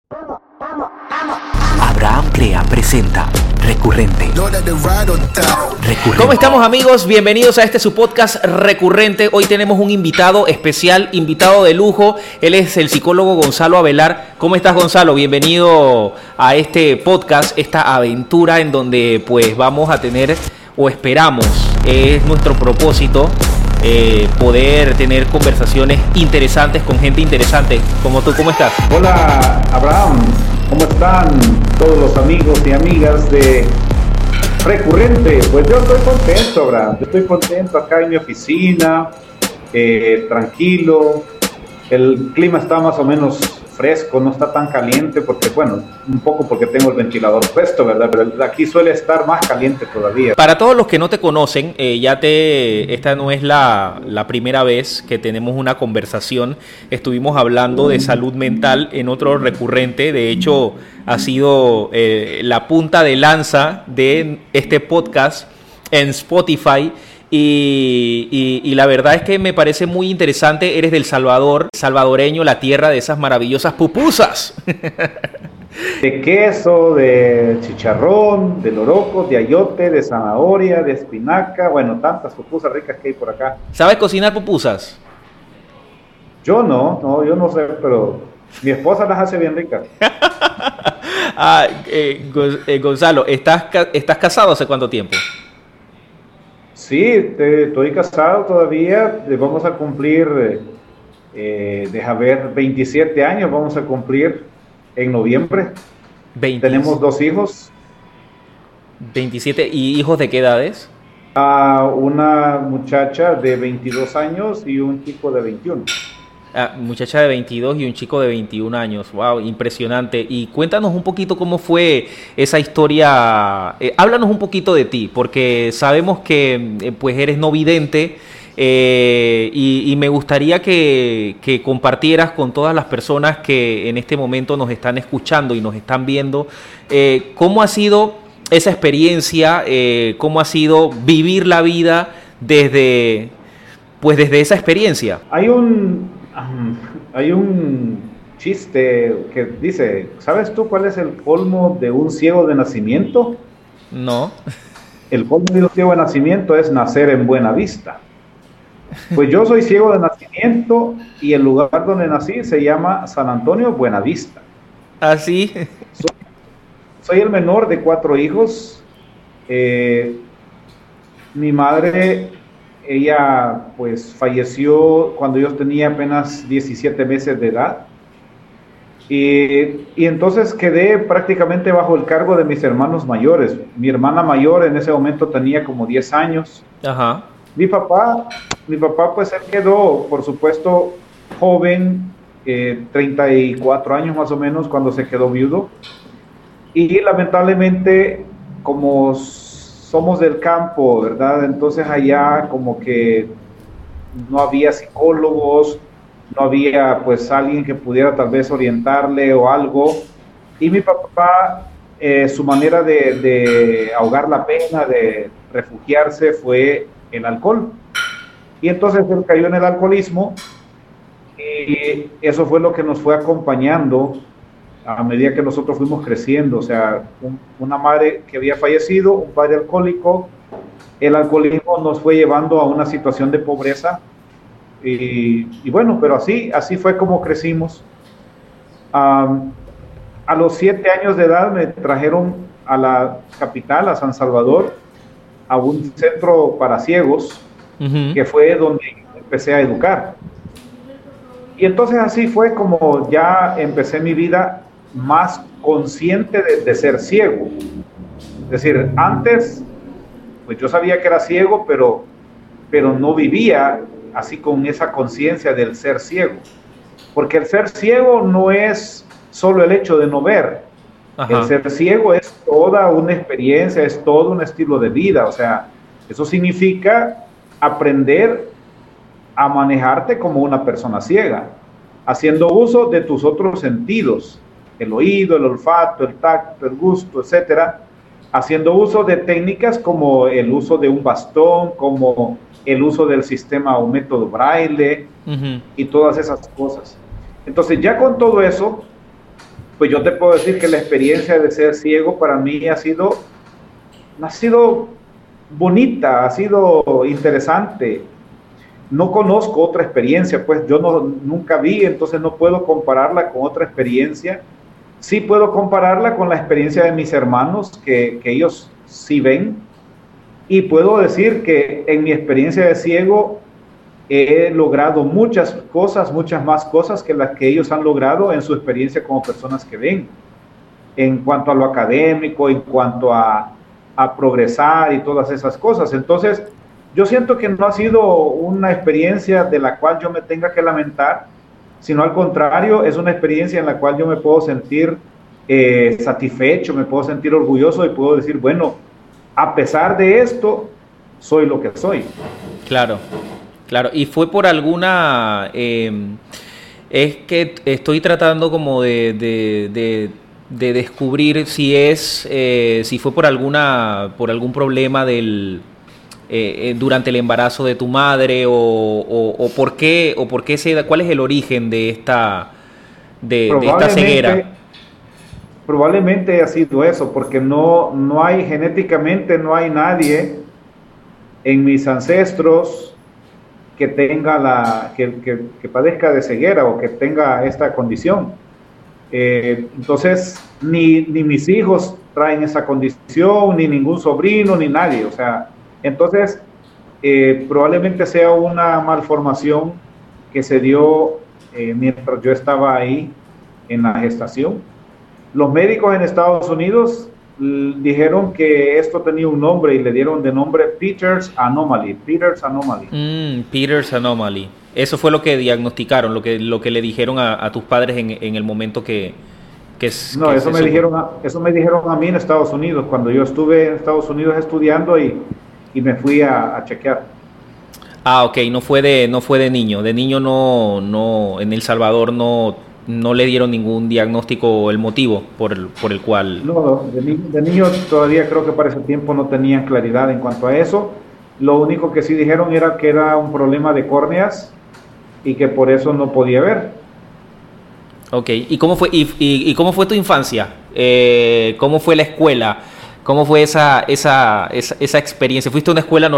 Abraham Crea presenta Recurrente. ¿Cómo estamos, amigos? Bienvenidos a su podcast Recurrente. Hoy tenemos un invitado especial, invitado de lujo. Él es el psicólogo Gonzalo Avelar. ¿Cómo estás, Gonzalo? Bienvenido a este podcast, esta aventura en donde pues vamos a tener, o esperamos, es nuestro propósito, poder tener conversaciones interesantes con gente interesante como tú. ¿Cómo estás? Hola, Abraham. ¿Cómo están todos los amigos y amigas de Recurrente? Pues yo estoy contento, Abraham. Yo estoy contento acá en mi oficina, tranquilo. El clima está más o menos fresco, no está tan caliente porque, bueno, un poco porque tengo el ventilador puesto, ¿verdad? Pero aquí suele estar más caliente todavía. Para todos los que no te conocen, esta no es la primera vez que tenemos una conversación. Estuvimos hablando de salud mental en otro Recurrente. De hecho, ha sido la punta de lanza de este podcast en Spotify. Y la verdad es que me parece muy interesante. Eres del Salvador, salvadoreño, la tierra de esas maravillosas pupusas. De queso, de chicharrón, de loroco, de ayote, de zanahoria, de espinaca. Bueno, tantas pupusas ricas que hay por acá. ¿Sabes cocinar pupusas? Yo yo no sé, pero mi esposa las hace bien ricas. Gonzalo, ¿estás casado hace cuánto tiempo? Sí, estoy casado todavía. Vamos a cumplir, deja ver, 27 años vamos a cumplir en noviembre. 20. Tenemos 2 hijos. 27. ¿Y hijos de qué edades? Una muchacha de 22 años y un chico de 21. Muchacha de 22 y un chico de 21 años. Wow, impresionante. Y cuéntanos un poquito cómo fue esa historia. Háblanos un poquito de ti, porque sabemos que pues eres no vidente, y me gustaría que compartieras con todas las personas que en este momento nos están escuchando y nos están viendo, cómo ha sido esa experiencia, cómo ha sido vivir la vida desde esa experiencia. Hay un chiste que dice, ¿sabes tú cuál es el colmo de un ciego de nacimiento? No. El colmo de un ciego de nacimiento es nacer en Buenavista. Pues yo soy ciego de nacimiento y el lugar donde nací se llama San Antonio Buenavista. ¿Ah, sí? Soy el menor de 4 hijos. Mi madre, ella pues falleció cuando yo tenía apenas 17 meses de edad. Y entonces quedé prácticamente bajo el cargo de mis hermanos mayores. Mi hermana mayor en ese momento tenía como 10 años. Ajá. Mi papá pues él quedó, por supuesto, joven, 34 años más o menos cuando se quedó viudo. Y lamentablemente, como somos del campo, ¿verdad? Entonces allá como que no había psicólogos, no había pues alguien que pudiera tal vez orientarle o algo. Y mi papá, su manera de ahogar la pena, de refugiarse, fue el alcohol. Y entonces él cayó en el alcoholismo y eso fue lo que nos fue acompañando a medida que nosotros fuimos creciendo. O sea, una madre que había fallecido, un padre alcohólico, el alcoholismo nos fue llevando a una situación de pobreza y bueno, pero así fue como crecimos. A los 7 años de edad me trajeron a la capital, a San Salvador, a un centro para ciegos, que fue donde empecé a educar. Y entonces así fue como ya empecé mi vida más consciente de ser ciego. Es decir, antes, pues yo sabía que era ciego, pero no vivía así con esa conciencia del ser ciego. Porque el ser ciego no es solo el hecho de no ver. Ajá. El ser ciego es toda una experiencia, es todo un estilo de vida. O sea, eso significa aprender a manejarte como una persona ciega, haciendo uso de tus otros sentidos, el oído, el olfato, el tacto, el gusto, etcétera, haciendo uso de técnicas como el uso de un bastón, como el uso del sistema o método braille, y todas esas cosas. Entonces, ya con todo eso, pues yo te puedo decir que la experiencia de ser ciego para mí ha sido bonita, ha sido interesante. No conozco otra experiencia, pues yo nunca vi, entonces no puedo compararla con otra experiencia. Sí puedo compararla con la experiencia de mis hermanos, que ellos sí ven, y puedo decir que en mi experiencia de ciego he logrado muchas cosas, muchas más cosas que las que ellos han logrado en su experiencia como personas que ven, en cuanto a lo académico, en cuanto a progresar y todas esas cosas. Entonces, yo siento que no ha sido una experiencia de la cual yo me tenga que lamentar, sino al contrario, es una experiencia en la cual yo me puedo sentir satisfecho, me puedo sentir orgulloso y puedo decir, bueno, a pesar de esto, soy lo que soy. Claro, claro. Y fue por alguna... es que estoy tratando como de descubrir si fue por algún problema durante el embarazo de tu madre o por qué cuál es el origen de esta ceguera. Probablemente ha sido eso, porque no hay genéticamente, no hay nadie en mis ancestros que tenga que padezca de ceguera o que tenga esta condición. Entonces, ni mis hijos traen esa condición, ni ningún sobrino, ni nadie. O sea, entonces, probablemente sea una malformación que se dio mientras yo estaba ahí en la gestación. Los médicos en Estados Unidos dijeron que esto tenía un nombre y le dieron de nombre Peters Anomaly. Peters Anomaly. Eso fue lo que diagnosticaron, lo que le dijeron a tus padres en el momento que no, eso me dijeron a mí en Estados Unidos, cuando yo estuve en Estados Unidos estudiando y me fui a chequear. Ah, ok, no fue de niño. De niño no en El Salvador no le dieron ningún diagnóstico o el motivo por el cual... No, de niño todavía creo que para ese tiempo no tenían claridad en cuanto a eso. Lo único que sí dijeron era que era un problema de córneas y que por eso no podía ver. Ok, ¿y cómo fue tu infancia? ¿Cómo fue la escuela? ¿Cómo fue esa experiencia? ¿Fuiste a una escuela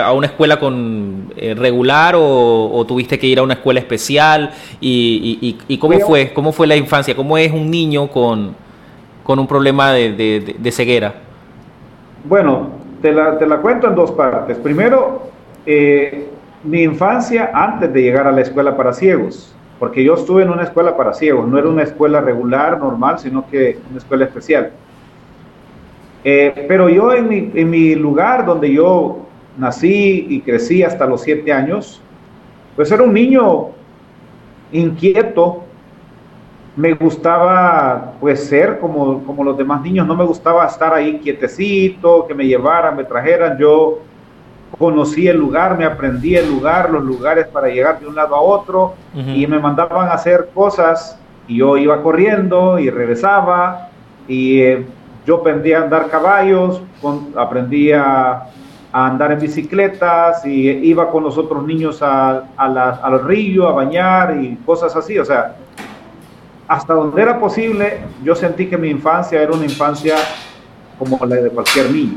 regular o tuviste que ir a una escuela especial? ¿Y cómo fue la infancia? ¿Cómo es un niño con un problema de ceguera? Bueno, te la cuento en dos partes. Primero, mi infancia antes de llegar a la escuela para ciegos, porque yo estuve en una escuela para ciegos, no era una escuela regular, normal, sino que una escuela especial. Pero yo en mi lugar donde yo nací y crecí hasta los 7 años, pues era un niño inquieto. Me gustaba pues ser como los demás niños, no me gustaba estar ahí quietecito, que me llevaran, me trajeran. Yo conocí el lugar, me aprendí el lugar, los lugares para llegar de un lado a otro, y me mandaban a hacer cosas y yo iba corriendo y regresaba, y yo aprendí a andar caballos, aprendí a andar en bicicletas y iba con los otros niños al río a bañar y cosas así. O sea, hasta donde era posible, yo sentí que mi infancia era una infancia como la de cualquier niño.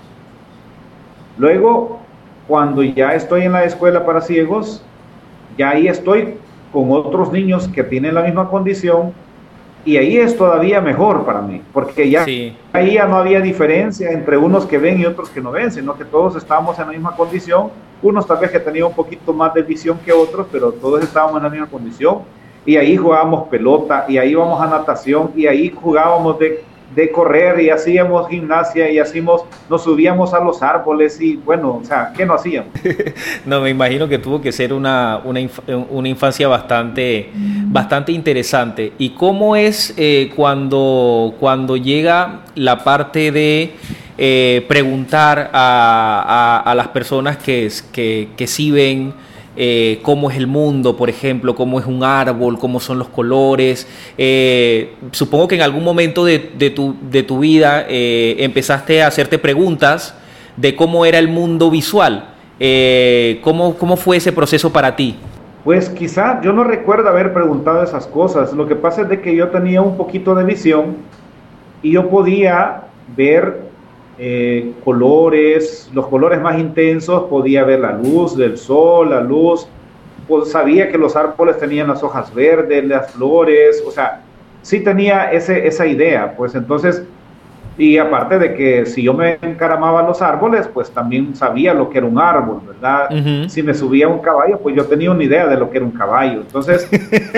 Luego, cuando ya estoy en la escuela para ciegos, ya ahí estoy con otros niños que tienen la misma condición, y ahí es todavía mejor para mí, porque ya ahí ya no había diferencia entre unos que ven y otros que no ven, sino que todos estábamos en la misma condición. Unos tal vez que tenían un poquito más de visión que otros, pero todos estábamos en la misma condición. Y ahí jugábamos pelota, y ahí íbamos a natación, y ahí jugábamos de correr, y hacíamos gimnasia, y nos subíamos a los árboles, y bueno, o sea, ¿qué no hacíamos? No, me imagino que tuvo que ser una infancia bastante interesante. ¿Y cómo es cuando llega la parte de preguntar a las personas que sí ven cómo es el mundo, por ejemplo, cómo es un árbol, cómo son los colores? Supongo que en algún momento de tu vida empezaste a hacerte preguntas de cómo era el mundo visual. ¿Cómo fue ese proceso para ti? Pues quizá yo no recuerdo haber preguntado esas cosas. Lo que pasa es de que yo tenía un poquito de visión y yo podía ver colores, los colores más intensos, podía ver la luz del sol, la luz, pues sabía que los árboles tenían las hojas verdes, las flores, o sea, sí tenía esa idea, pues entonces, y aparte de que si yo me encaramaba a los árboles, pues también sabía lo que era un árbol, ¿verdad? Uh-huh. Si me subía a un caballo, pues yo tenía una idea de lo que era un caballo. Entonces,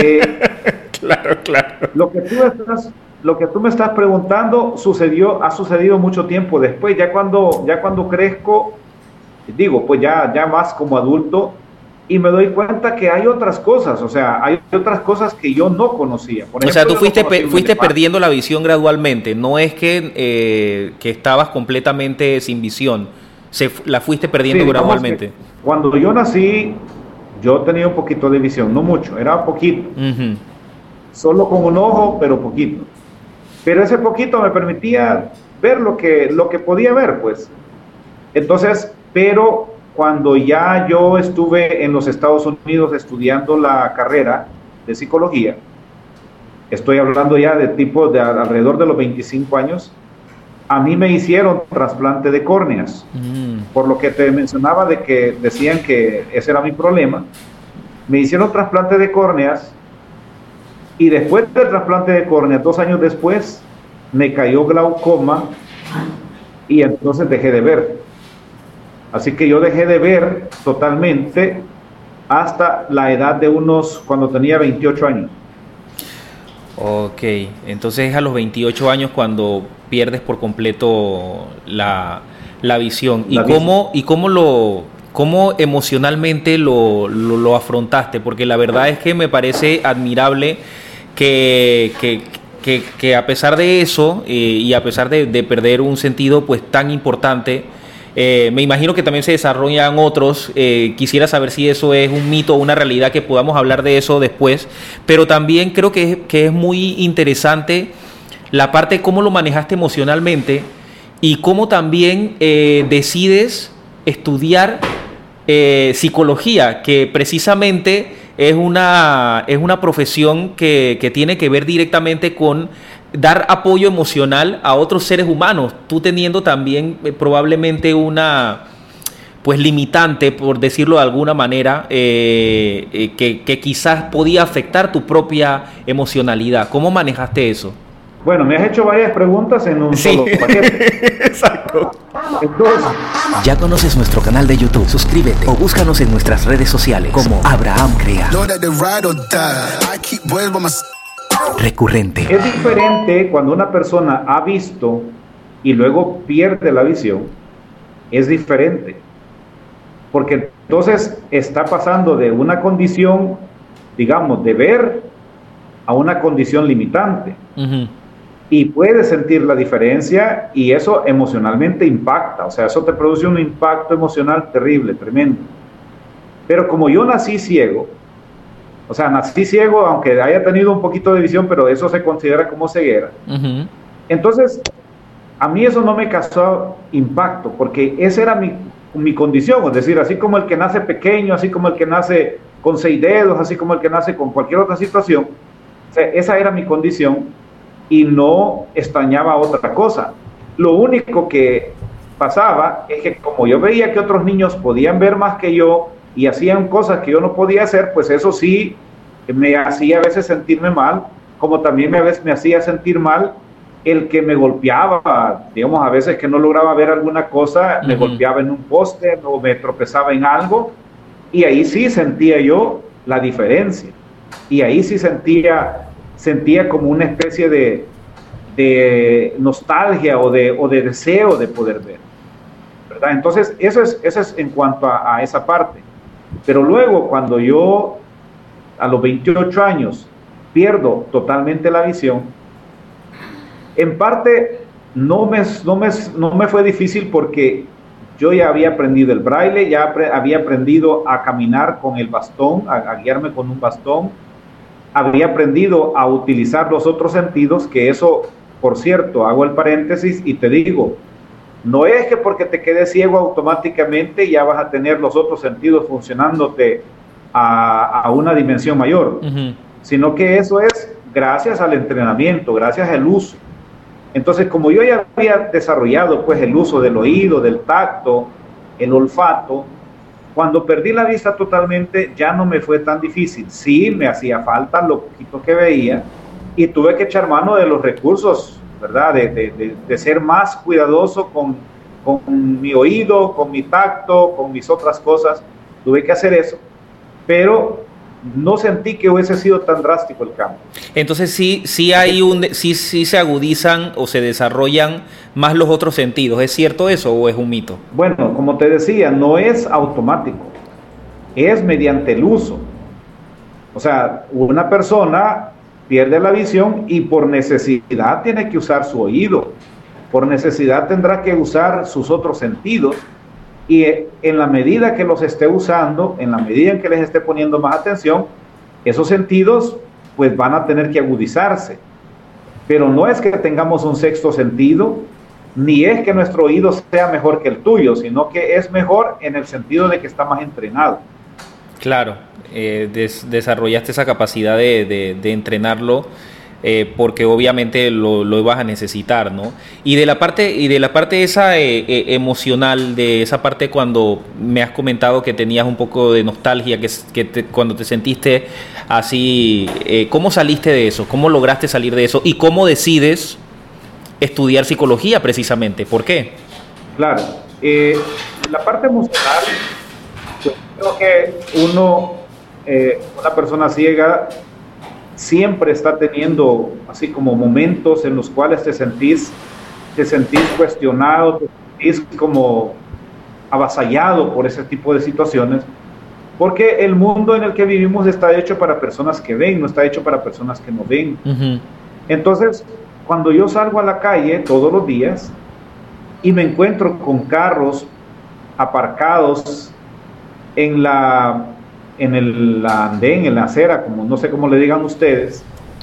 Claro. Lo que tú me estás preguntando ha sucedido mucho tiempo después, ya cuando crezco, digo, pues ya más como adulto, y me doy cuenta que hay otras cosas, o sea, hay otras cosas que yo no conocía. Por ejemplo, o sea, tú fuiste perdiendo la visión gradualmente, no es que estabas completamente sin visión, la fuiste perdiendo gradualmente. Cuando yo nací, yo tenía un poquito de visión, no mucho, era poquito, uh-huh. Solo con un ojo, pero poquito. Pero ese poquito me permitía ver lo que podía ver, pues. Entonces, pero cuando ya yo estuve en los Estados Unidos estudiando la carrera de psicología, estoy hablando ya de alrededor de los 25 años, a mí me hicieron trasplante de córneas, por lo que te mencionaba de que decían que ese era mi problema. Me hicieron trasplante de córneas y después del trasplante de córneas, 2 años después, me cayó glaucoma y entonces dejé de ver. Así que yo dejé de ver totalmente hasta la edad de cuando tenía 28 años. Ok, entonces es a los 28 años cuando pierdes por completo la visión. ¿Cómo emocionalmente lo afrontaste? Porque la verdad es que me parece admirable que a pesar de eso y a pesar de perder un sentido pues tan importante, me imagino que también se desarrollan otros. Quisiera saber si eso es un mito o una realidad, que podamos hablar de eso después, pero también creo que es muy interesante la parte de cómo lo manejaste emocionalmente y cómo también decides estudiar psicología, que precisamente es una profesión que tiene que ver directamente con dar apoyo emocional a otros seres humanos, tú teniendo también probablemente una pues limitante, por decirlo de alguna manera, que quizás podía afectar tu propia emocionalidad. ¿Cómo manejaste eso? Bueno, me has hecho varias preguntas en un solo paquete. Exacto. Entonces, ¿ya conoces nuestro canal de YouTube? Suscríbete o búscanos en nuestras redes sociales como Abraham Crea. Recurrente. Es diferente cuando una persona ha visto y luego pierde la visión. Es diferente. Porque entonces está pasando de una condición, digamos, de ver a una condición limitante. Uh-huh. Y puedes sentir la diferencia y eso emocionalmente impacta. O sea, eso te produce un impacto emocional terrible, tremendo. Pero como yo nací ciego, aunque haya tenido un poquito de visión, pero eso se considera como ceguera. Uh-huh. Entonces, a mí eso no me causó impacto, porque esa era mi condición. Es decir, así como el que nace pequeño, así como el que nace con 6 dedos, así como el que nace con cualquier otra situación, o sea, esa era mi condición y no extrañaba otra cosa. Lo único que pasaba es que como yo veía que otros niños podían ver más que yo, y hacían cosas que yo no podía hacer, pues eso sí me hacía a veces sentirme mal, como también me hacía sentir mal el que me golpeaba, digamos, a veces que no lograba ver alguna cosa, me golpeaba en un poste o me tropezaba en algo, y ahí sí sentía yo la diferencia, y ahí sí sentía como una especie de nostalgia o de deseo de poder ver, ¿verdad? Entonces, eso es en cuanto a esa parte. Pero luego, cuando yo a los 28 años pierdo totalmente la visión, en parte no me fue difícil porque yo ya había aprendido el braille, ya había aprendido a caminar con el bastón, a guiarme con un bastón, había aprendido a utilizar los otros sentidos, que eso, por cierto, hago el paréntesis y te digo, no es que porque te quedes ciego automáticamente ya vas a tener los otros sentidos funcionándote a una dimensión mayor, sino que eso es gracias al entrenamiento, gracias al uso. Entonces, como yo ya había desarrollado pues el uso del oído, del tacto, el olfato, cuando perdí la vista totalmente ya no me fue tan difícil. Sí, me hacía falta lo poquito que veía y tuve que echar mano de los recursos, ¿verdad? De ser más cuidadoso con mi oído, con mi tacto, con mis otras cosas. Tuve que hacer eso, pero no sentí que hubiese sido tan drástico el cambio. Entonces sí se agudizan o se desarrollan más los otros sentidos. ¿Es cierto eso o es un mito? Bueno, como te decía, no es automático, es mediante el uso. O sea, una persona pierde la visión y por necesidad tiene que usar su oído, por necesidad tendrá que usar sus otros sentidos, y en la medida que los esté usando, en la medida en que les esté poniendo más atención, esos sentidos pues van a tener que agudizarse. Pero no es que tengamos un sexto sentido, ni es que nuestro oído sea mejor que el tuyo, sino que es mejor en el sentido de que está más entrenado. Claro, desarrollaste esa capacidad de entrenarlo, porque obviamente lo vas a necesitar, ¿no? Y de la parte esa emocional, de esa parte cuando me has comentado que tenías un poco de nostalgia, cuando te sentiste así, ¿cómo saliste de eso? ¿Cómo lograste salir de eso? ¿Y cómo decides estudiar psicología precisamente? ¿Por qué? Claro, la parte emocional, pues, creo que una persona ciega siempre está teniendo así como momentos en los cuales te sentís cuestionado, te sentís como avasallado por ese tipo de situaciones, porque el mundo en el que vivimos está hecho para personas que ven, no está hecho para personas que no ven. Entonces, cuando yo salgo a la calle todos los días y me encuentro con carros aparcados en el andén, en la acera, como no sé cómo le digan ustedes,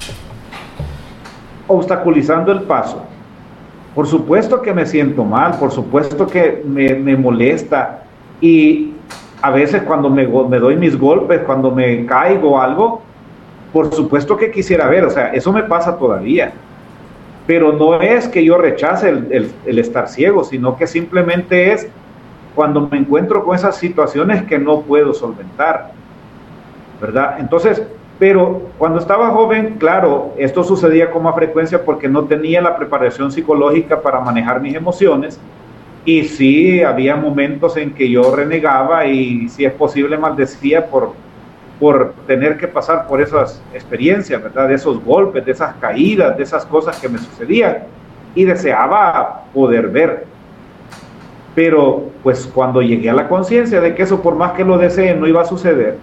obstaculizando el paso, por supuesto que me siento mal, por supuesto que me molesta, y a veces cuando me doy mis golpes, cuando me caigo o algo, por supuesto que quisiera ver, o sea, eso me pasa todavía, pero no es que yo rechace el estar ciego, sino que simplemente es cuando me encuentro con esas situaciones que no puedo solventar, ¿verdad? Entonces, pero cuando estaba joven, claro, esto sucedía con más frecuencia porque no tenía la preparación psicológica para manejar mis emociones, y sí, había momentos en que yo renegaba y, si es posible, maldecía por tener que pasar por esas experiencias, ¿verdad? De esos golpes, de esas caídas, de esas cosas que me sucedían, y deseaba poder ver. Pero, pues, cuando llegué a la conciencia de que eso, por más que lo desee, no iba a suceder,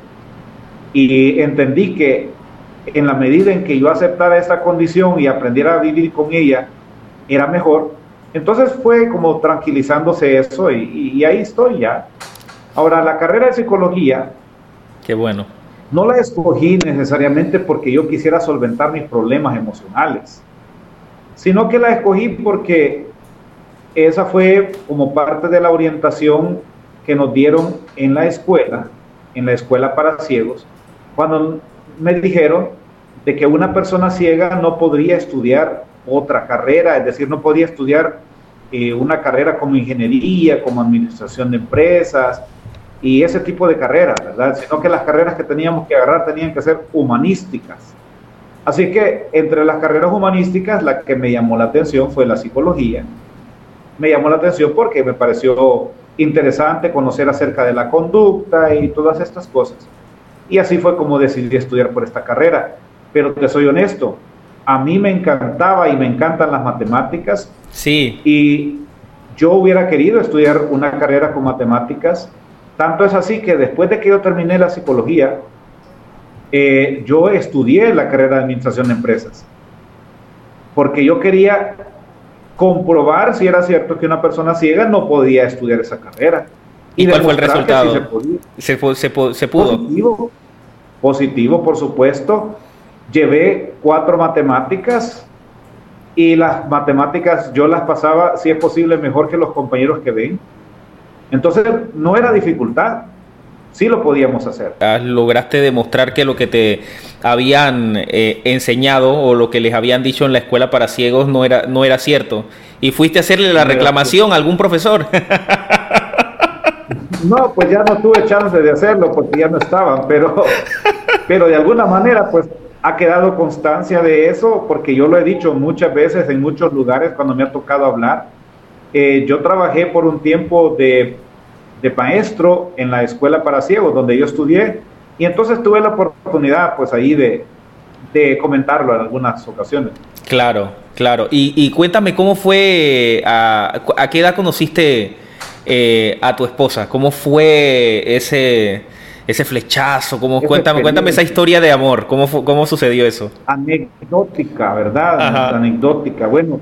y entendí que en la medida en que yo aceptara esta condición y aprendiera a vivir con ella, era mejor. Entonces fue como tranquilizándose eso, y ahí estoy ya. Ahora, la carrera de psicología, qué bueno, no la escogí necesariamente porque yo quisiera solventar mis problemas emocionales, sino que la escogí porque esa fue como parte de la orientación que nos dieron en la escuela para ciegos, cuando me dijeron de que una persona ciega no podría estudiar otra carrera, es decir, no podía estudiar una carrera como ingeniería, como administración de empresas y ese tipo de carreras, ¿verdad? Sino que las carreras que teníamos que agarrar tenían que ser humanísticas. Así que entre las carreras humanísticas, la que me llamó la atención fue la psicología. Me llamó la atención porque me pareció interesante conocer acerca de la conducta y todas estas cosas. Y así fue como decidí estudiar por esta carrera. Pero te soy honesto, a mí me encantaba y me encantan las matemáticas. Sí. Y yo hubiera querido estudiar una carrera con matemáticas. Tanto es así que después de que yo terminé la psicología, yo estudié la carrera de administración de empresas. Porque yo quería comprobar si era cierto que una persona ciega no podía estudiar esa carrera. ¿Y cuál fue el resultado? Sí se pudo. Positivo, por supuesto. Llevé 4 matemáticas y las matemáticas yo las pasaba, si es posible, mejor que los compañeros que ven. Entonces no era dificultad. sí lo podíamos hacer. Lograste demostrar que lo que te habían enseñado o lo que les habían dicho en la escuela para ciegos no era cierto. Y fuiste a hacerle la reclamación a algún profesor. No, pues ya no tuve chance de hacerlo porque ya no estaban, pero de alguna manera pues ha quedado constancia de eso, porque yo lo he dicho muchas veces en muchos lugares cuando me ha tocado hablar. Yo trabajé por un tiempo de maestro en la escuela para ciegos donde yo estudié, y entonces tuve la oportunidad pues ahí de comentarlo en algunas ocasiones. Claro. Y cuéntame cómo fue, a qué edad conociste a tu esposa. ¿Cómo fue ese flechazo? Cuéntame esa historia de amor. ¿Cómo sucedió eso? Anecdótica, ¿verdad? Ajá. Anecdótica. Bueno,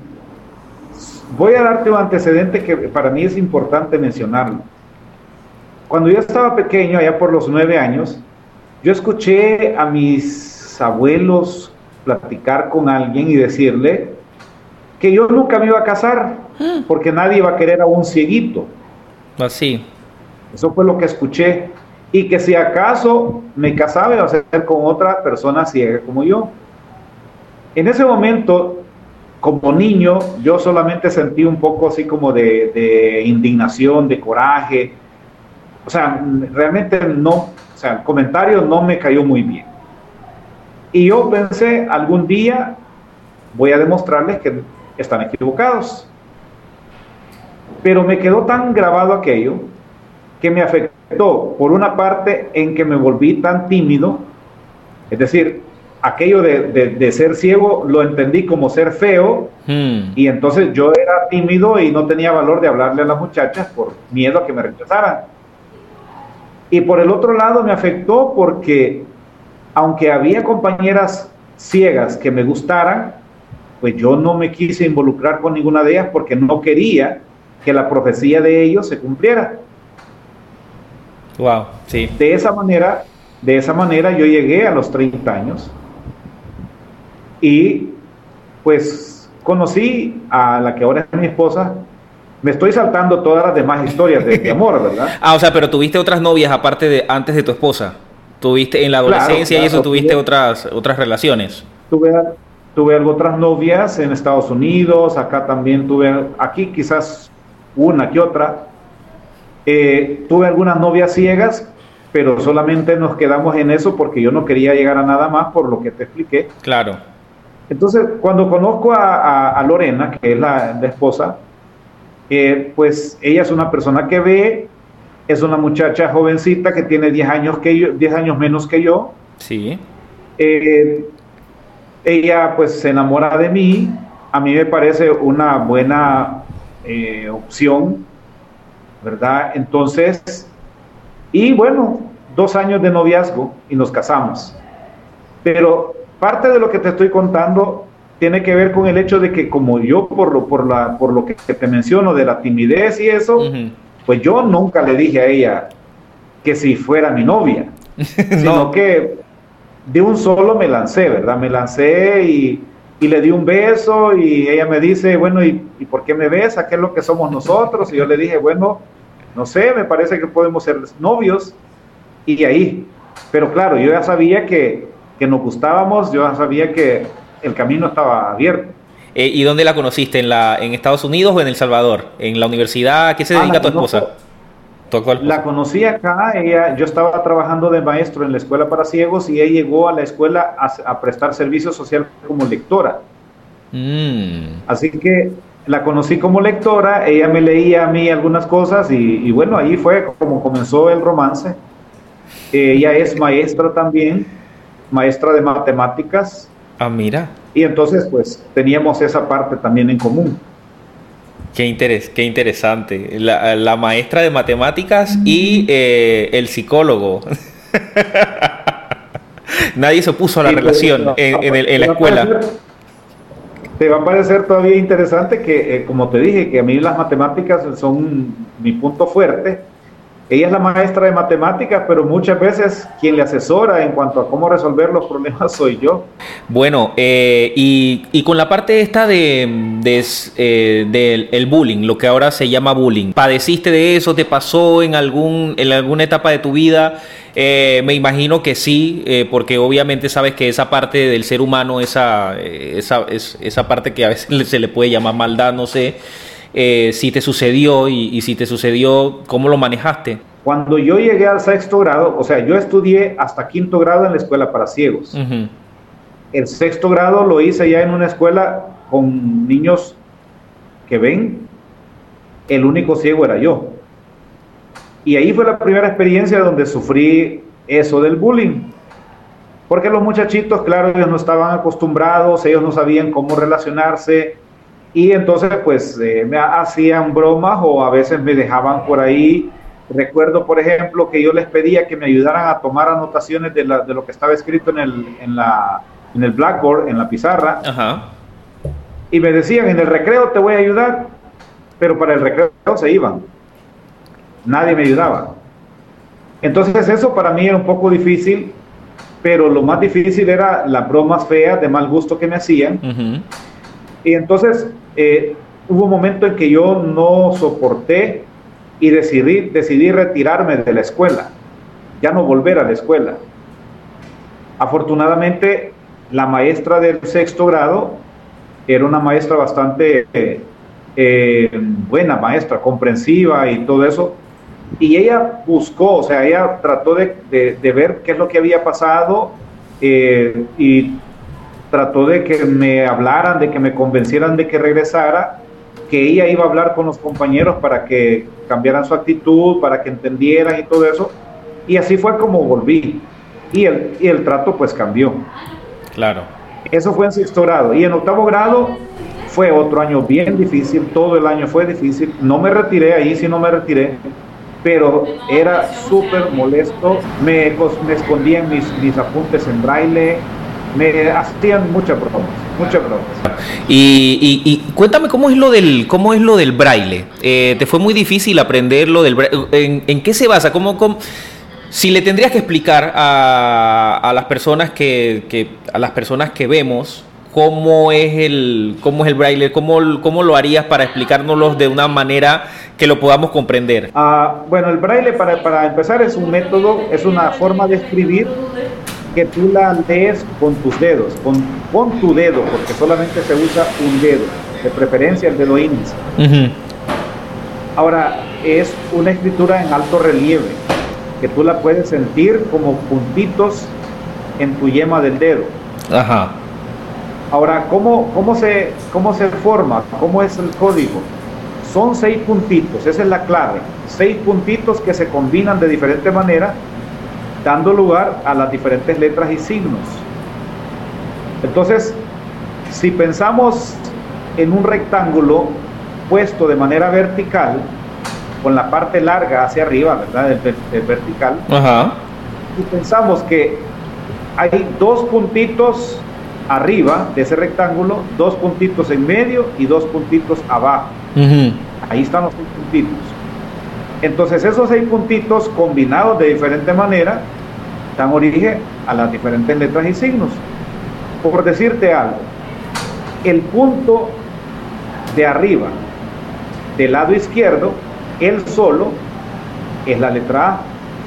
voy a darte un antecedente que para mí es importante mencionarlo. Cuando yo estaba pequeño, allá por los 9 años, yo escuché a mis abuelos platicar con alguien y decirle que yo nunca me iba a casar porque nadie iba a querer a un cieguito. Así. Eso fue lo que escuché. Y que si acaso me casaba iba a ser con otra persona ciega como yo. En ese momento, como niño, yo solamente sentí un poco así como de indignación, de coraje. O sea, realmente no, o sea, el comentario no me cayó muy bien. Y yo pensé, algún día voy a demostrarles que están equivocados. Pero me quedó tan grabado aquello que me afectó, por una parte, en que me volví tan tímido, es decir, aquello de ser ciego lo entendí como ser feo, y entonces yo era tímido y no tenía valor de hablarle a las muchachas por miedo a que me rechazaran. Y por el otro lado me afectó porque, aunque había compañeras ciegas que me gustaran, pues yo no me quise involucrar con ninguna de ellas porque no quería que la profecía de ellos se cumpliera. Wow, sí. De esa manera yo llegué a los 30 años y pues conocí a la que ahora es mi esposa. Me estoy saltando todas las demás historias de amor, ¿verdad? O sea, pero tuviste otras novias aparte de antes de tu esposa. Tuviste en la adolescencia, claro, y eso, tuviste otras relaciones. Tuve otras novias en Estados Unidos, acá también aquí quizás una que otra. Tuve algunas novias ciegas, pero solamente nos quedamos en eso porque yo no quería llegar a nada más por lo que te expliqué. Claro. Entonces, cuando conozco a Lorena, que es la esposa, pues ella es una persona que ve, es una muchacha jovencita que tiene 10 años menos que yo. Sí. Ella pues se enamora de mí. A mí me parece una buena opción, ¿verdad? Entonces, y bueno, 2 años de noviazgo y nos casamos. Pero parte de lo que te estoy contando tiene que ver con el hecho de que como yo, por lo que te menciono de la timidez y eso, pues yo nunca le dije a ella que si fuera mi novia, sino que de un solo me lancé, ¿verdad? Me lancé y le di un beso y ella me dice, bueno, ¿y por qué me besa? ¿Qué es lo que somos nosotros? Y yo le dije, bueno, no sé, me parece que podemos ser novios. Y ahí, pero claro, yo ya sabía que nos gustábamos, yo ya sabía que el camino estaba abierto. ¿Y dónde la conociste? ¿En Estados Unidos o en El Salvador? ¿En la universidad? ¿A qué se dedica tu esposa? ¿Tu actual esposa? La conocí acá. Yo estaba trabajando de maestro en la escuela para ciegos y ella llegó a la escuela a prestar servicio social como lectora. Así que la conocí como lectora, ella me leía a mí algunas cosas y bueno, ahí fue como comenzó el romance. Ella es maestra también, maestra de matemáticas. Ah, mira. Y entonces, pues, teníamos esa parte también en común. Qué interesante. La maestra de matemáticas y el psicólogo. Nadie se opuso a la relación en la escuela. Te va a parecer todavía interesante que, como te dije, que a mí las matemáticas son mi punto fuerte. Ella es la maestra de matemáticas, pero muchas veces quien le asesora en cuanto a cómo resolver los problemas soy yo. Bueno, y con la parte esta del el bullying, lo que ahora se llama bullying, ¿padeciste de eso? ¿Te pasó en alguna etapa de tu vida? Me imagino que sí, porque obviamente sabes que esa parte del ser humano, esa parte que a veces se le puede llamar maldad, no sé. Si te sucedió y si te sucedió, ¿cómo lo manejaste? Cuando yo llegué al 6º grado, o sea, yo estudié hasta 5º grado en la escuela para ciegos. Uh-huh. El 6º grado lo hice ya en una escuela con niños que ven. El único ciego era yo. Y ahí fue la primera experiencia donde sufrí eso del bullying. Porque los muchachitos, claro, ellos no estaban acostumbrados, ellos no sabían cómo relacionarse. Y entonces pues me hacían bromas o a veces me dejaban por ahí. Recuerdo, por ejemplo, que yo les pedía que me ayudaran a tomar anotaciones de lo que estaba escrito en el blackboard, en la pizarra. Ajá. Y me decían, en el recreo te voy a ayudar, pero para el recreo se iban. Nadie me ayudaba. Entonces eso para mí era un poco difícil, pero lo más difícil era las bromas feas de mal gusto que me hacían. Uh-huh. Y entonces hubo un momento en que yo no soporté y decidí retirarme de la escuela, ya no volver a la escuela. Afortunadamente, la maestra del 6º grado era una maestra bastante buena maestra, comprensiva y todo eso, y ella buscó, o sea, ella trató de ver qué es lo que había pasado y trató de que me hablaran, de que me convencieran de que regresara, que ella iba a hablar con los compañeros para que cambiaran su actitud, para que entendieran y todo eso. Y así fue como volví. Y el trato pues cambió. Claro. Eso fue en 6º grado. Y en 8º grado fue otro año bien difícil, todo el año fue difícil. No me retiré, ahí sí no me retiré, pero era súper molesto. Me escondían mis apuntes en braille. Me hacían muchas bromas. Y cuéntame cómo es lo del braille. ¿Te fue muy difícil aprender lo del braille? ¿En qué se basa? Si le tendrías que explicar a las personas que vemos cómo es el braille, cómo lo harías para explicárnoslo de una manera que lo podamos comprender? Bueno, el braille para empezar es un método, es una forma de escribir que tú la lees con tus dedos, con tu dedo, porque solamente se usa un dedo, de preferencia el dedo índice. Uh-huh. Ahora, es una escritura en alto relieve, que tú la puedes sentir como puntitos en tu yema del dedo. Ajá. Ahora, ¿cómo se forma? ¿Cómo es el código? Son 6 puntitos, esa es la clave. 6 puntitos que se combinan de diferente manera, dando lugar a las diferentes letras y signos. Entonces, si pensamos en un rectángulo puesto de manera vertical, con la parte larga hacia arriba, ¿verdad? El vertical. Ajá. Y pensamos que hay 2 puntitos arriba de ese rectángulo, 2 puntitos en medio y 2 puntitos abajo. Uh-huh. Ahí están los 6 puntitos. Entonces esos 6 puntitos combinados de diferente manera dan origen a las diferentes letras y signos. Por decirte algo, el punto de arriba del lado izquierdo, él solo es la letra A.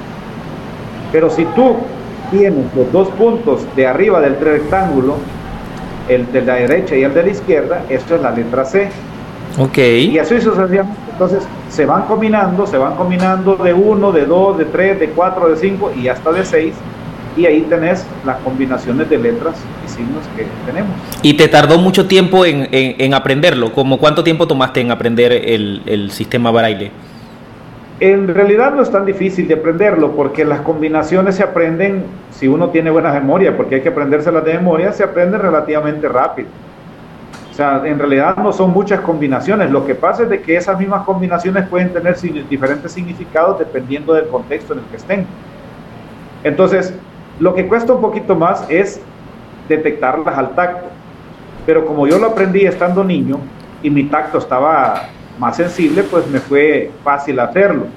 Pero si tú tienes los 2 puntos de arriba del rectángulo, el de la derecha y el de la izquierda, esto es la letra C. Okay. Y así sucesivamente. Entonces se van combinando de 1, de 2, de 3, de 4, de 5 y hasta de 6. Y ahí tenés las combinaciones de letras y signos que tenemos. ¿Y te tardó mucho tiempo en aprenderlo? ¿Cómo cuánto tiempo tomaste en aprender el sistema braille? En realidad no es tan difícil de aprenderlo, porque las combinaciones se aprenden, si uno tiene buena memoria, porque hay que aprendérselas de memoria, se aprenden relativamente rápido. O sea, en realidad no son muchas combinaciones. Lo que pasa es de que esas mismas combinaciones pueden tener diferentes significados dependiendo del contexto en el que estén. Entonces, lo que cuesta un poquito más es detectarlas al tacto. Pero como yo lo aprendí estando niño y mi tacto estaba más sensible, pues me fue fácil hacerlo.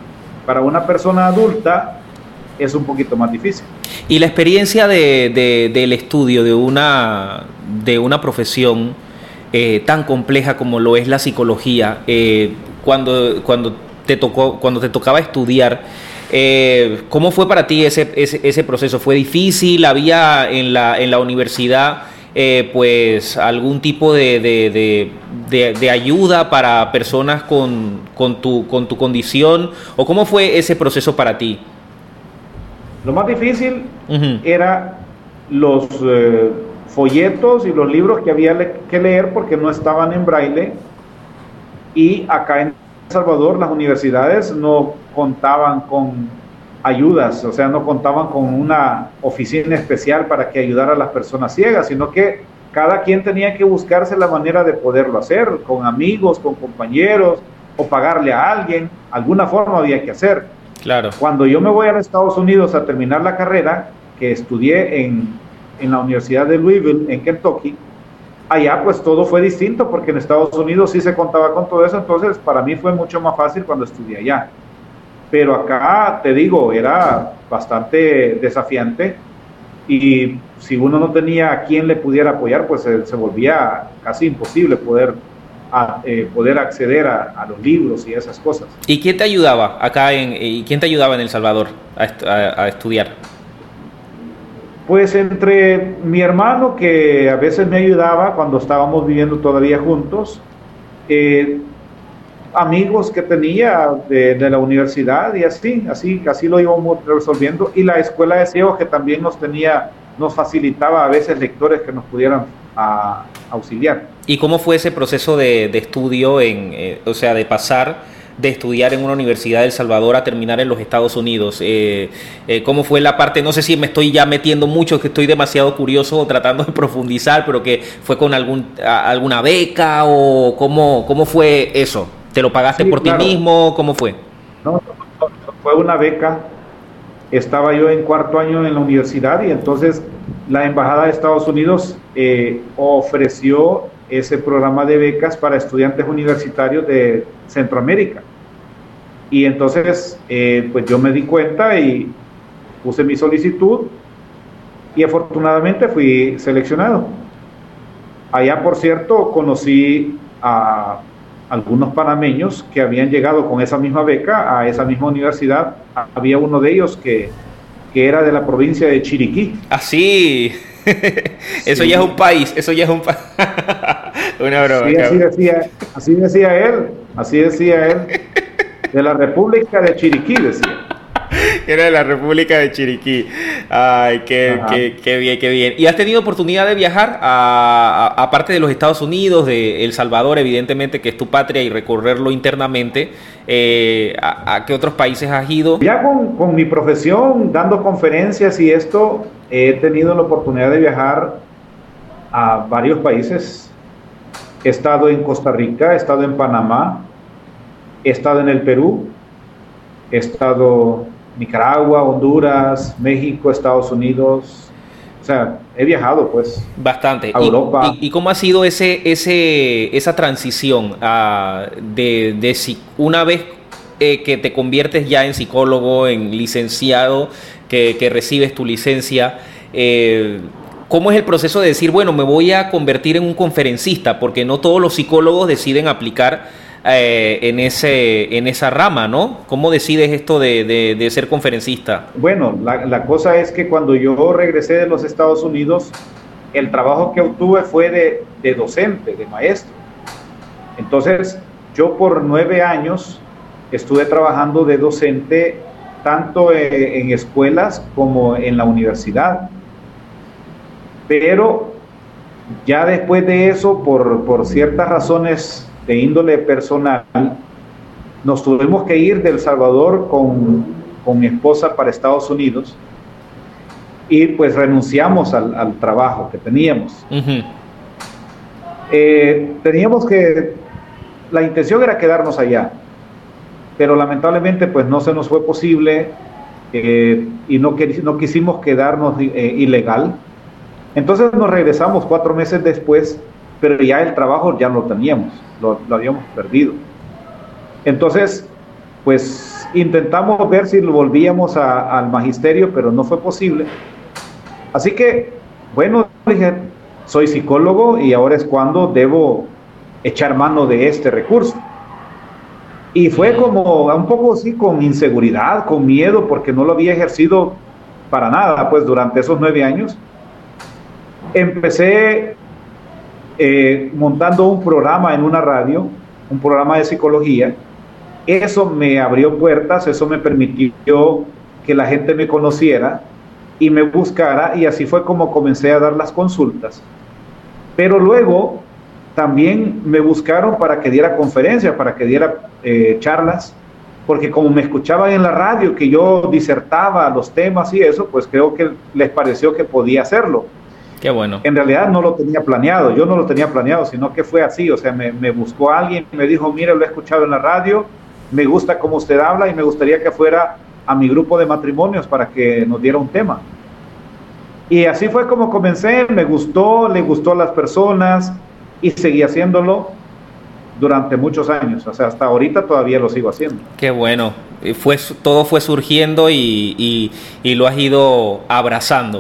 Para una persona adulta es un poquito más difícil. Y la experiencia del estudio de una profesión tan compleja como lo es la psicología, cuando te tocaba estudiar, ¿cómo fue para ti ese proceso? ¿Fue difícil? ¿Había en la universidad pues algún tipo de ayuda para personas con tu condición? ¿O cómo fue ese proceso para ti? Lo más difícil era los folletos y los libros que había que leer porque no estaban en braille, y acá en El Salvador las universidades no contaban con ayudas, o sea, no contaban con una oficina especial para que ayudara a las personas ciegas, sino que cada quien tenía que buscarse la manera de poderlo hacer, con amigos, con compañeros, o pagarle a alguien, alguna forma había que hacer. Claro. Cuando yo me voy a los Estados Unidos a terminar la carrera, que estudié en la Universidad de Louisville, en Kentucky, allá pues todo fue distinto, porque en Estados Unidos sí se contaba con todo eso, entonces para mí fue mucho más fácil cuando estudié allá. Pero acá, te digo, era bastante desafiante, y si uno no tenía a quien le pudiera apoyar, pues se volvía casi imposible poder acceder a los libros y esas cosas. ¿Y quién te ayudaba quién te ayudaba en El Salvador a estudiar? Pues entre mi hermano, que a veces me ayudaba cuando estábamos viviendo todavía juntos, amigos que tenía de la universidad, y así lo íbamos resolviendo, y la escuela de ciegos, que también nos facilitaba a veces lectores que nos pudieran auxiliar. ¿Y cómo fue ese proceso de estudio, o sea, de pasar de estudiar en una universidad de El Salvador a terminar en los Estados Unidos? ¿Cómo fue la parte? No sé si me estoy ya metiendo mucho, que estoy demasiado curioso tratando de profundizar, pero que fue con alguna beca, o ¿cómo fue eso? ¿Te lo pagaste por ti mismo? ¿Cómo fue? No, fue una beca. Estaba yo en cuarto año en la universidad, y entonces la Embajada de Estados Unidos ofreció ese programa de becas para estudiantes universitarios de Centroamérica. Y entonces pues yo me di cuenta y puse mi solicitud, y afortunadamente fui seleccionado. Allá, por cierto, conocí a algunos panameños que habían llegado con esa misma beca a esa misma universidad. Había uno de ellos que era de la provincia de Chiriquí. Ah, sí. Eso sí. Ya es un país, Una broma. Sí, así decía él, de la República de Chiriquí, decía. Era de la República de Chiriquí. Ay, qué bien. ¿Y has tenido oportunidad de viajar aparte de los Estados Unidos, de El Salvador, evidentemente, que es tu patria, y recorrerlo internamente? ¿A qué otros países has ido? Ya con mi profesión, dando conferencias y esto, he tenido la oportunidad de viajar a varios países. He estado en Costa Rica, he estado en Panamá, he estado en el Perú, he estado en Nicaragua, Honduras, México, Estados Unidos. O sea, he viajado pues bastante a Europa. ¿Y cómo ha sido esa transición de una vez que te conviertes ya en psicólogo, en licenciado, que recibes tu licencia? ¿Cómo es el proceso de decir, bueno, me voy a convertir en un conferencista? Porque no todos los psicólogos deciden aplicar en esa rama, ¿no? ¿Cómo decides esto de ser conferencista? Bueno, la cosa es que cuando yo regresé de los Estados Unidos, el trabajo que obtuve fue de docente, de maestro. Entonces, yo por 9 años estuve trabajando de docente, tanto en escuelas como en la universidad. Pero ya después de eso, por ciertas razones de índole personal, nos tuvimos que ir de El Salvador con mi esposa para Estados Unidos, y pues renunciamos al trabajo que teníamos. Uh-huh. La intención era quedarnos allá, pero lamentablemente pues no se nos fue posible, y no quisimos quedarnos ilegal. Entonces nos regresamos 4 meses después, pero ya el trabajo ya no lo teníamos, lo habíamos perdido. Entonces pues intentamos ver si lo volvíamos al magisterio, pero no fue posible. Así que, bueno, dije, soy psicólogo y ahora es cuando debo echar mano de este recurso. Y fue como un poco así con inseguridad, con miedo, porque no lo había ejercido para nada, pues durante esos 9 años. Empecé montando un programa en una radio, un programa de psicología. Eso me abrió puertas, eso me permitió que la gente me conociera y me buscara, y así fue como comencé a dar las consultas. Pero luego también me buscaron para que diera conferencias, para que diera charlas, porque como me escuchaban en la radio que yo disertaba los temas y eso, pues creo que les pareció que podía hacerlo. Qué bueno. En realidad no lo tenía planeado, yo no lo tenía planeado, sino que fue así, o sea, me buscó alguien y me dijo, mire, lo he escuchado en la radio, me gusta cómo usted habla y me gustaría que fuera a mi grupo de matrimonios para que nos diera un tema. Y así fue como comencé, me gustó, le gustó a las personas y seguí haciéndolo durante muchos años, o sea, hasta ahorita todavía lo sigo haciendo. Qué bueno, todo fue surgiendo y lo has ido abrazando.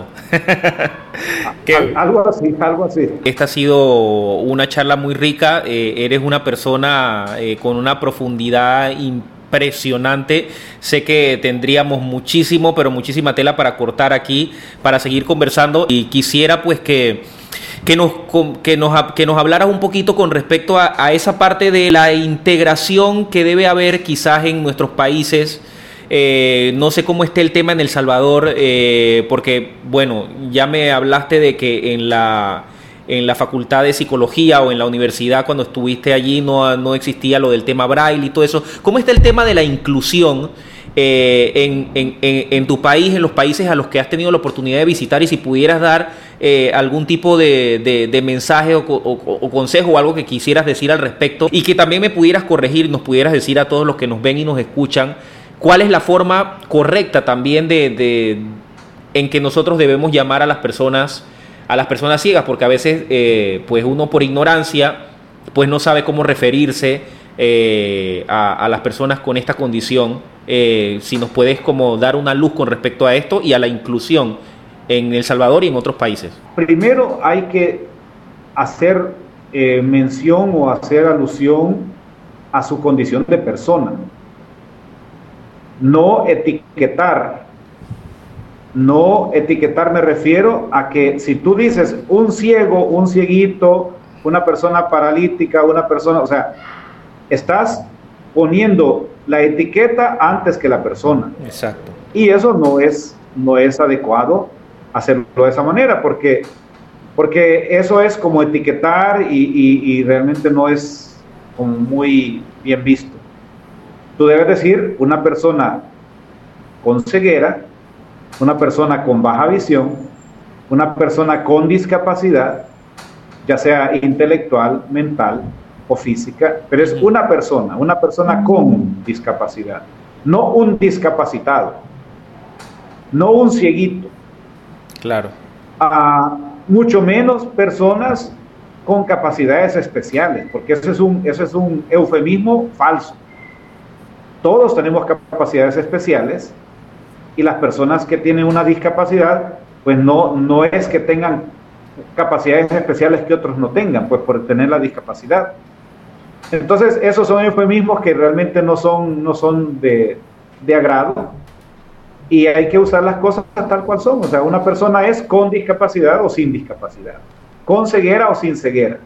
Algo así. Esta ha sido una charla muy rica, eres una persona con una profundidad impresionante. Sé que tendríamos muchísima tela para cortar aquí, para seguir conversando, y quisiera pues que nos hablaras un poquito con respecto a esa parte de la integración que debe haber quizás en nuestros países. No sé cómo esté el tema en El Salvador, porque, bueno, ya me hablaste de que en la facultad de psicología o en la universidad, cuando estuviste allí, no existía lo del tema Braille y todo eso. ¿Cómo está el tema de la inclusión en tu país, en los países a los que has tenido la oportunidad de visitar, y si pudieras dar algún tipo de mensaje o consejo o algo que quisieras decir al respecto, y que también me pudieras corregir, nos pudieras decir a todos los que nos ven y nos escuchan cuál es la forma correcta también en que nosotros debemos llamar a las personas ciegas, porque a veces pues uno por ignorancia pues no sabe cómo referirse a las personas con esta condición. Si nos puedes como dar una luz con respecto a esto y a la inclusión en El Salvador y en otros países. Primero hay que hacer mención o hacer alusión a su condición de persona, no etiquetar. No etiquetar, me refiero a que si tú dices un ciego, un cieguito, una persona paralítica, una persona, o sea, estás poniendo la etiqueta antes que la persona. Exacto. Y eso no es adecuado hacerlo de esa manera, porque eso es como etiquetar y realmente no es como muy bien visto. Tú debes decir una persona con ceguera, una persona con baja visión, una persona con discapacidad, ya sea intelectual, mental o física, pero es una persona con discapacidad, no un discapacitado, no un cieguito. Claro. Mucho menos personas con capacidades especiales, porque ese es un eufemismo falso. Todos tenemos capacidades especiales, y las personas que tienen una discapacidad, pues no es que tengan capacidades especiales que otros no tengan, pues por tener la discapacidad. Entonces, esos son eufemismos que realmente no son de agrado, y hay que usar las cosas tal cual son. O sea, una persona es con discapacidad o sin discapacidad, con ceguera o sin ceguera.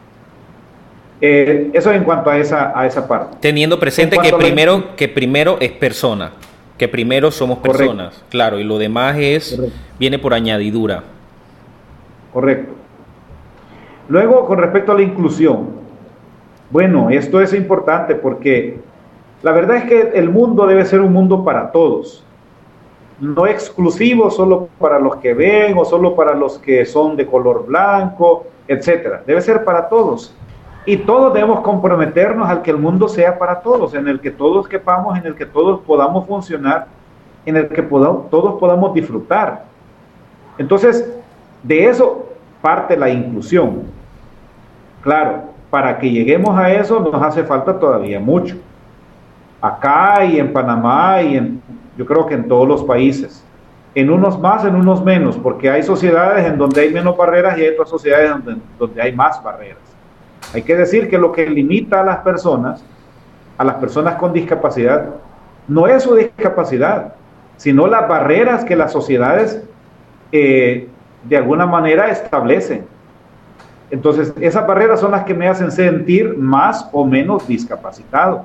Eso en cuanto a esa parte. Teniendo presente que primero es persona, que primero somos personas. Correcto. Claro, y lo demás viene por añadidura. Correcto. Luego, con respecto a la inclusión, bueno, esto es importante porque la verdad es que el mundo debe ser un mundo para todos, no exclusivo solo para los que ven o solo para los que son de color blanco, etcétera. Debe ser para todos. Y todos debemos comprometernos al que el mundo sea para todos, en el que todos quepamos, en el que todos podamos funcionar, en el que todos podamos disfrutar. Entonces, de eso parte la inclusión. Claro, para que lleguemos a eso nos hace falta todavía mucho. acá y en Panamá y yo creo que en todos los países. En unos más, en unos menos, porque hay sociedades en donde hay menos barreras y hay otras sociedades donde hay más barreras. Hay que decir que lo que limita a las personas con discapacidad, no es su discapacidad, sino las barreras que las sociedades de alguna manera establecen. Entonces, esas barreras son las que me hacen sentir más o menos discapacitado.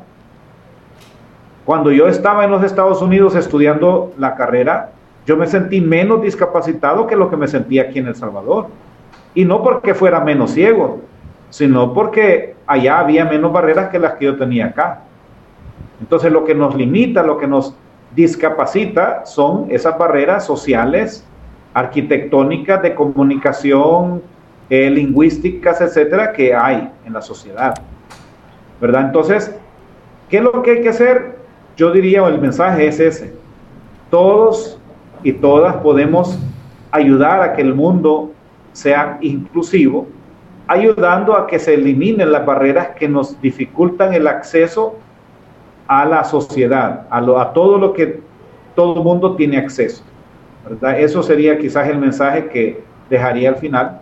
Cuando yo estaba en los Estados Unidos estudiando la carrera, yo me sentí menos discapacitado que lo que me sentía aquí en El Salvador. Y no porque fuera menos ciego, sino porque allá había menos barreras que las que yo tenía acá. Entonces, lo que nos limita, lo que nos discapacita son esas barreras sociales, arquitectónicas, de comunicación, lingüísticas, etcétera, que hay en la sociedad, ¿verdad? Entonces, ¿qué es lo que hay que hacer? Yo diría, el mensaje es ese: todos y todas podemos ayudar a que el mundo sea inclusivo, ayudando a que se eliminen las barreras que nos dificultan el acceso a la sociedad, a todo lo que todo el mundo tiene acceso, ¿verdad? Eso sería quizás el mensaje que dejaría al final.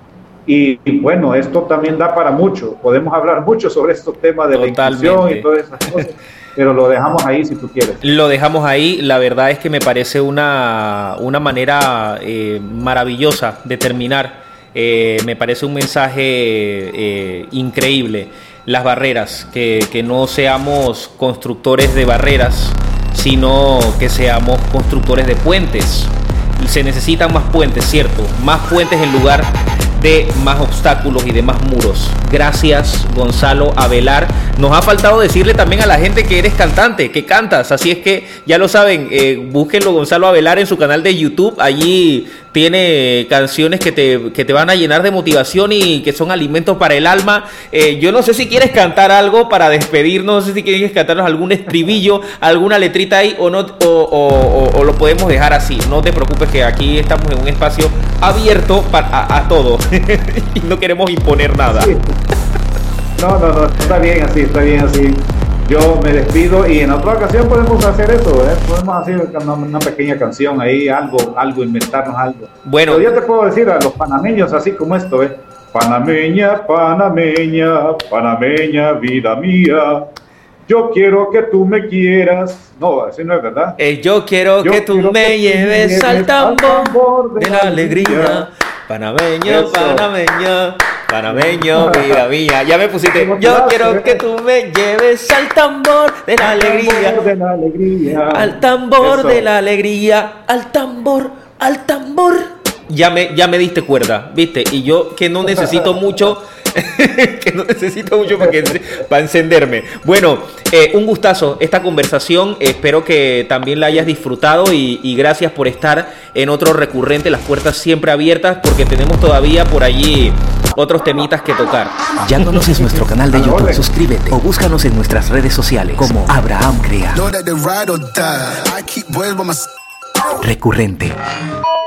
Y bueno, esto también da para mucho. Podemos hablar mucho sobre estos temas de la inclusión y todas esas cosas, pero lo dejamos ahí si tú quieres. Lo dejamos ahí. La verdad es que me parece una manera maravillosa de terminar. Me parece un mensaje increíble. Las barreras, que no seamos constructores de barreras, sino que seamos constructores de puentes. Se necesitan más puentes, ¿cierto? Más puentes en lugar de más obstáculos y de más muros. Gracias, Gonzalo Avelar. Nos ha faltado decirle también a la gente que eres cantante, que cantas, así es que ya lo saben, búsquenlo, Gonzalo Avelar, en su canal de YouTube. Allí tiene canciones que te van a llenar de motivación y que son alimentos para el alma. Yo no sé si quieres cantar algo para despedirnos, no sé si quieres cantarnos algún estribillo, alguna letrita ahí, o no, o lo podemos dejar así. No te preocupes, que aquí estamos en un espacio abierto a todos y no queremos imponer nada. Sí. No, está bien así. Yo me despido y en otra ocasión podemos hacer eso, podemos hacer una pequeña canción ahí, algo, inventarnos algo. Bueno, pero yo te puedo decir a los panameños así como esto, Panameña, panameña, panameña, vida mía, yo quiero que tú me quieras. No, así no es, ¿verdad? Yo quiero que tú me lleves al tambor de la alegría. Panameño, eso. Panameño, vida mía. Ya me pusiste. Yo quiero que tú me lleves al tambor de la alegría. Al tambor de la alegría. Al tambor. Ya me diste cuerda, ¿viste? Y yo que no necesito mucho. para encenderme. Bueno, un gustazo esta conversación. Espero que también la hayas disfrutado y gracias por estar en otro recurrente. Las puertas siempre abiertas, porque tenemos todavía por allí otros temitas que tocar. Ya conoces nuestro canal de YouTube, suscríbete o búscanos en nuestras redes sociales como Abraham Crea. Recurrente.